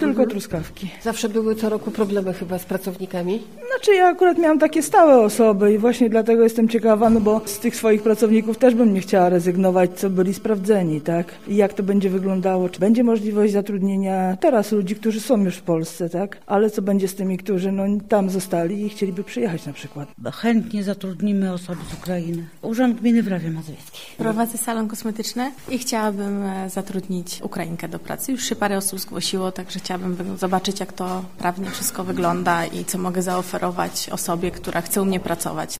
tylko truskawki. Zawsze były co roku problemy chyba z pracownikami? Znaczy ja akurat miałam takie stałe osoby i właśnie dlatego jestem ciekawa, no bo z tych swoich pracowników też bym nie chciała rezygnować, co byli sprawdzeni, tak? I jak to będzie wyglądało, czy będzie możliwość zatrudnienia teraz ludzi, którzy są już w Polsce, tak? Ale co będzie z tymi, którzy tam zostali i chcieliby przyjechać na przykład? Chętnie zatrudnimy osoby z Ukrainy. Urząd Gminy w Rawie Mazowieckiej. Prowadzę salon kosmetyczny i chciałabym zatrudnić Ukrainkę do pracy. Już się parę osób zgłosiło, także chciałabym zobaczyć, jak to prawnie wszystko wygląda i co mogę zaoferować osobie, która chce u mnie pracować.